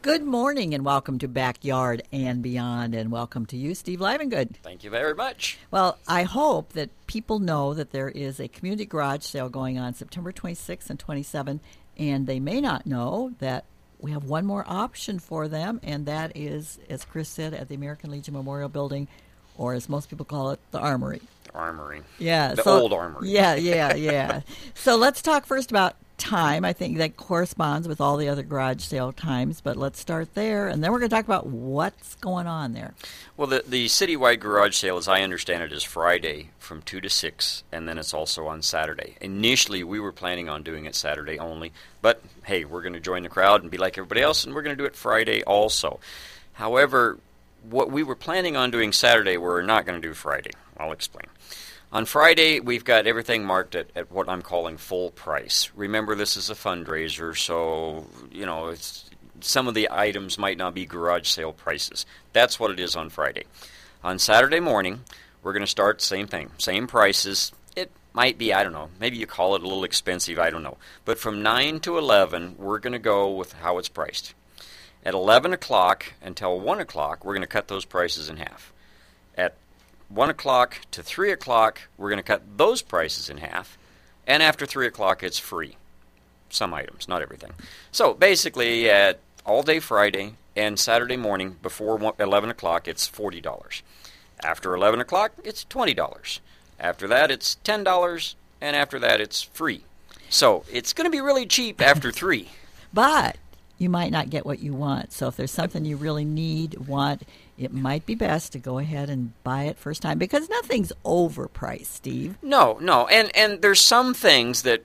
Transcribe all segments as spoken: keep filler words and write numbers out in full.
Good morning and welcome to Backyard and Beyond, and welcome to you, Steve Livengood. Thank you very much. Well, I hope that people know that there is a community garage sale going on September twenty-sixth and twenty-seventh, and they may not know that we have one more option for them, and that is, as Chris said, at the American Legion Memorial Building, or as most people call it, the Armory. The Armory. Yeah. The so, old Armory. Yeah, yeah, yeah. So let's talk first about time. I think that corresponds with all the other garage sale times, but let's start there, and then we're going to talk about what's going on there. Well, the, the citywide garage sale, as I understand it, is Friday from two to six, and then it's also on Saturday. Initially, we were planning on doing it Saturday only, but hey, we're going to join the crowd and be like everybody else, and we're going to do it Friday also. However, what we were planning on doing Saturday, we're not going to do Friday. I'll explain. On Friday, we've got everything marked at, at what I'm calling full price. Remember, this is a fundraiser, so, you know, it's, some of the items might not be garage sale prices. That's what it is on Friday. On Saturday morning, we're going to start the same thing, same prices. It might be, I don't know, maybe you call it a little expensive, I don't know. But from nine to eleven, we're going to go with how it's priced. At eleven o'clock until one o'clock, we're going to cut those prices in half. At one o'clock to three o'clock, we're going to cut those prices in half. And after three o'clock, it's free. Some items, not everything. So basically, at all day Friday and Saturday morning before eleven o'clock, it's forty dollars. After eleven o'clock, it's twenty dollars. After that, it's ten dollars. And after that, it's free. So it's going to be really cheap after three. But you might not get what you want. So if there's something you really need, want, it might be best to go ahead and buy it first time, because nothing's overpriced, Steve. No, no. And, and there's some things that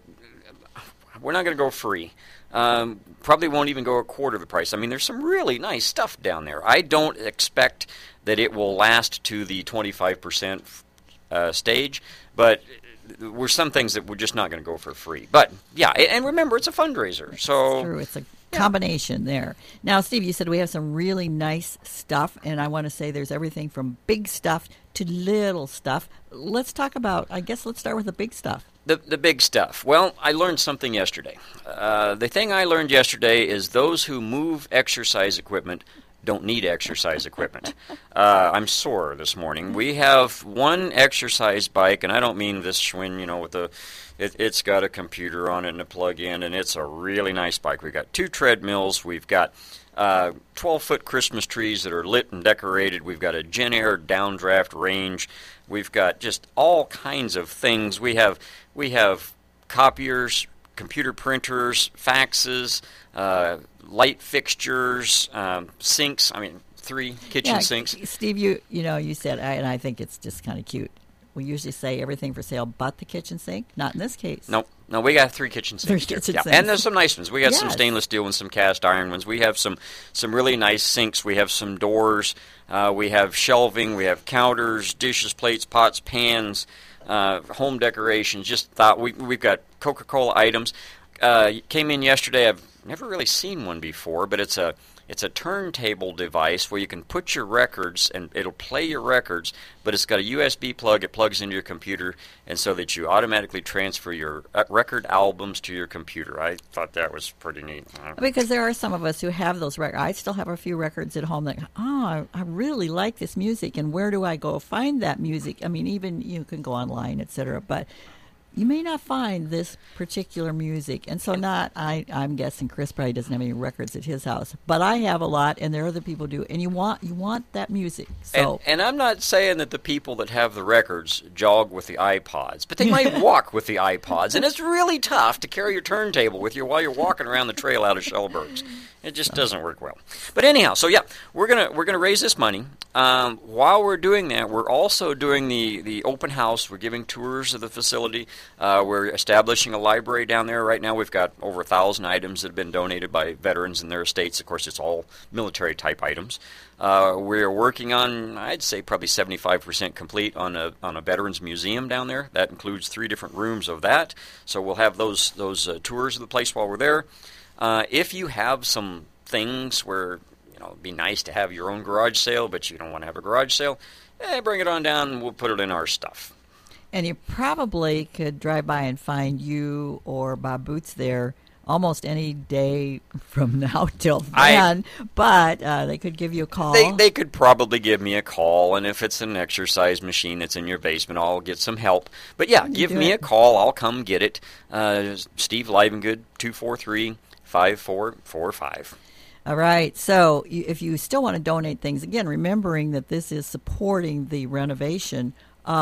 we're not going to go free. Um, probably won't even go a quarter of the price. I mean, there's some really nice stuff down there. I don't expect that it will last to the twenty-five percent uh, stage, but we're some things that we're just not going to go for free. But, yeah, and remember, it's a fundraiser. So it's true. It's a combination there. Now, Steve, you said we have some really nice stuff, and I want to say there's everything from big stuff to little stuff. Let's talk about, I guess let's start with the big stuff. The the big stuff. Well, I learned something yesterday. Uh, the thing I learned yesterday is those who move exercise equipment don't need exercise equipment. Uh, I'm sore this morning. We have one exercise bike, and I don't mean this Schwinn, you know, with the, it, it's got a computer on it and a plug-in, and it's a really nice bike. We've got two treadmills. We've got uh, twelve-foot Christmas trees that are lit and decorated. We've got a Genair downdraft range. We've got just all kinds of things. We have we have copiers, computer printers, faxes, uh, light fixtures, um, sinks. I mean, three kitchen yeah, sinks. Steve, you you know, you said, and I think it's just kind of cute. We usually say everything for sale but the kitchen sink. Not in this case. No, no, we got three kitchen sinks. Three kitchen yeah. sinks. And there's some nice ones. We got yes. some stainless steel and some cast iron ones. We have some, some really nice sinks. We have some doors. Uh, we have shelving. We have counters, dishes, plates, pots, pans, uh, home decorations. Just thought we, we've got Coca-Cola items. Uh, came in yesterday. I've never really seen one before, but it's a it's a turntable device where you can put your records and it'll play your records, but it's got a U S B plug. It plugs into your computer, and so that you automatically transfer your record albums to your computer. I thought that was pretty neat. Because there are some of us who have those records. I still have a few records at home that, oh, I, I really like this music, and where do I go find that music? I mean, even you can go online, et cetera, but you may not find this particular music. And so not, I, I'm guessing Chris probably doesn't have any records at his house, but I have a lot, and there are other people who do. And you want you want that music. So. And, and I'm not saying that the people that have the records jog with the iPods, but they might walk with the iPods. And it's really tough to carry your turntable with you while you're walking around the trail out of Shellburgs. It just doesn't work well. But anyhow, so yeah, we're gonna we're gonna raise this money. Um, while we're doing that, we're also doing the, the open house. We're giving tours of the facility. Uh, we're establishing a library down there. Right now, we've got over a thousand items that have been donated by veterans and their estates. Of course, it's all military type items. Uh, we're working on, I'd say, probably seventy-five percent complete on a on a veterans museum down there. That includes three different rooms of that. So we'll have those those uh, tours of the place while we're there. Uh, if you have some things where, you know, it'd be nice to have your own garage sale, but you don't want to have a garage sale, eh, bring it on down and we'll put it in our stuff. And you probably could drive by and find you or Bob Boots there almost any day from now till I- then. But uh, they could give you a call. They they could probably give me a call, and if it's an exercise machine that's in your basement, I'll get some help. But yeah, You give do me it. a call. I'll come get it. Uh, Steve Livengood, two four three, five four four five. All right. So you, if you still want to donate things, again, remembering that this is supporting the renovation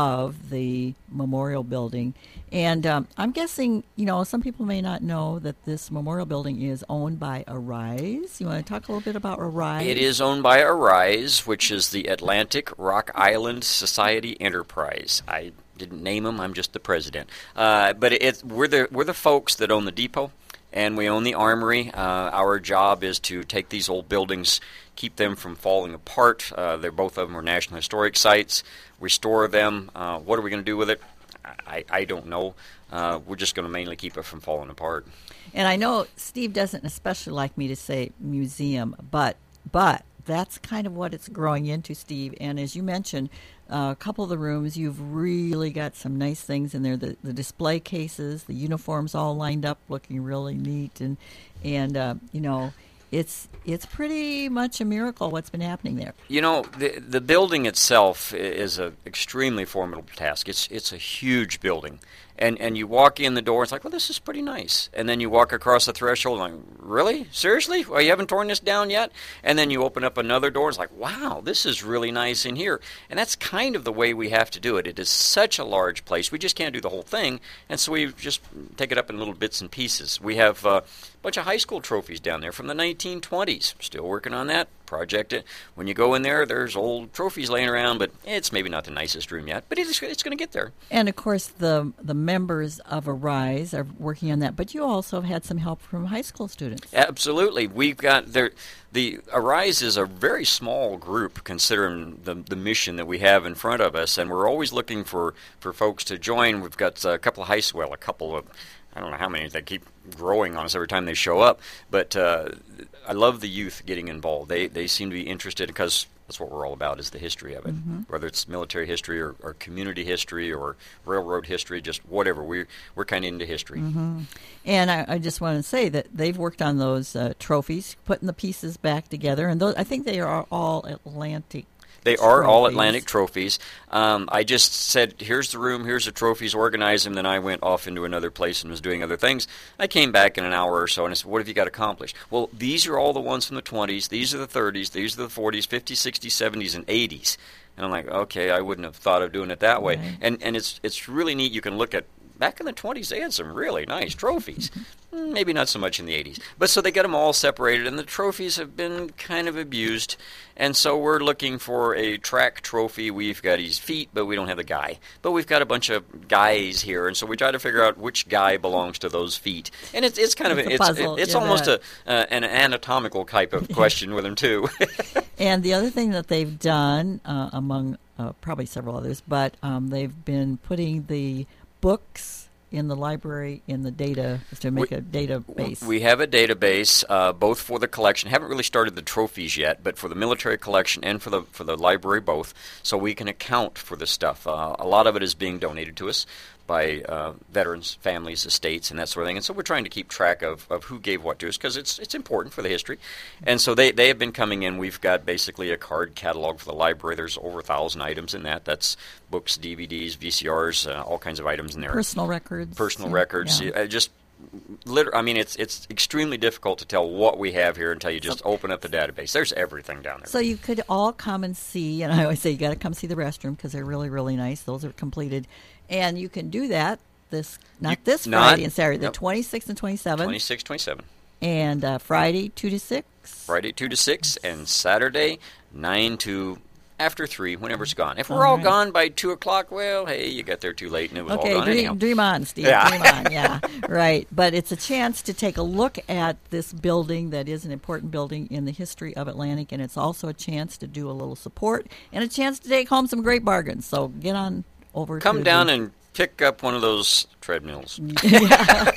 of the memorial building. And um, I'm guessing, you know, some people may not know that this memorial building is owned by Arise. You want to talk a little bit about Arise? It is owned by Arise, which is the Atlantic Rock Island Society Enterprise. I didn't name them. I'm just the president. Uh, but it's we're the we're the folks that own the depot, and we own the armory. Uh, our job is to take these old buildings, keep them from falling apart. Uh, they're both of them are National Historic Sites. Restore them. Uh, what are we going to do with it? I, I don't know. Uh, we're just going to mainly keep it from falling apart. And I know Steve doesn't especially like me to say museum, but but that's kind of what it's growing into, Steve. And as you mentioned, uh, a couple of the rooms, you've really got some nice things in there. The, the display cases, the uniforms all lined up, looking really neat, and and uh, you know, it's it's pretty much a miracle what's been happening there. You know, the the building itself i- is a extremely formidable task. It's it's a huge building, and and you walk in the door, it's like, well, this is pretty nice, and then you walk across the threshold, like, really, seriously? Well, you haven't torn this down yet? And then you open up another door, it's like, wow, this is really nice in here, and that's kind of the way we have to do it. It is such a large place, we just can't do the whole thing, and so we just take it up in little bits and pieces. We have uh, a bunch of high school trophies down there from the nineteen twenties. Still working on that project. It when you go in there, there's old trophies laying around, but it's maybe not the nicest room yet. But it's it's going to get there. And of course, the the members of Arise are working on that. But you also have had some help from high school students. Absolutely, we've got there. The Arise is a very small group considering the the mission that we have in front of us, and we're always looking for, for folks to join. We've got a couple of high school, well, a couple of. I don't know how many, they keep growing on us every time they show up, but uh, I love the youth getting involved. They they seem to be interested because that's what we're all about, is the history of it. Mm-hmm. Whether it's military history or, or community history or railroad history, just whatever. We're, we're kind of into history. Mm-hmm. And I, I just want to say that they've worked on those uh, trophies, putting the pieces back together, and those, I think they are all Atlantic. They are all trophies. Atlantic trophies. Um, I just said, here's the room, here's the trophies, organize them. Then I went off into another place and was doing other things. I came back in an hour or so and I said, what have you got accomplished? Well, these are all the ones from the twenties, these are the thirties, these are the forties, fifties, sixties, seventies, and eighties. And I'm like, okay, I wouldn't have thought of doing it that way. Right. And and it's it's really neat. You can look at, back in the twenties, they had some really nice trophies. Mm, Maybe not so much in the eighties. But so they got them all separated, and the trophies have been kind of abused. And so we're looking for a track trophy. We've got his feet, but we don't have the guy. But we've got a bunch of guys here, and so we try to figure out which guy belongs to those feet. And it's it's kind of It's a it's puzzle, it's you almost bet. a uh, an anatomical type of question with them too. And the other thing that they've done, uh, among uh, probably several others, but um, they've been putting the books in the library in the data to make We- a database. We have a database, uh, both for the collection. Haven't really started the trophies yet, but for the military collection and for the for the library both, so we can account for the stuff. Uh, a lot of it is being donated to us by uh, veterans, families, estates, and that sort of thing. And so we're trying to keep track of, of who gave what to us because it's it's important for the history. And so they, they have been coming in. We've got basically a card catalog for the library. There's over a thousand items in that. That's books, D V Ds, V C Rs, uh, all kinds of items in there. Personal records. Personal yeah, records. yeah. Uh, just liter- I mean, it's it's extremely difficult to tell what we have here until you just open up the database. There's everything down there. So you could all come and see, and I always say you got to come see the restroom because they're really, really nice. Those are completed, and you can do that this not You- this not- Friday and Saturday, the nope. twenty-sixth and twenty-seventh, twenty-six, twenty-seven. and uh, Friday two to six. Friday two to six, and Saturday nine to after three, whenever it's gone. If we're All all right. gone by two o'clock, well, hey, you got there too late, and it was Okay, all gone anyhow. dream, dream on, Steve. Yeah. Dream on, yeah, right. But it's a chance to take a look at this building that is an important building in the history of Atlantic, and it's also a chance to do a little support and a chance to take home some great bargains. So get on over. Come to down the, and pick up one of those treadmills. yeah,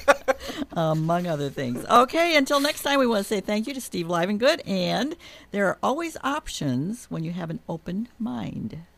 among other things. Okay, until next time, we want to say thank you to Steve Livengood, and there are always options when you have an open mind.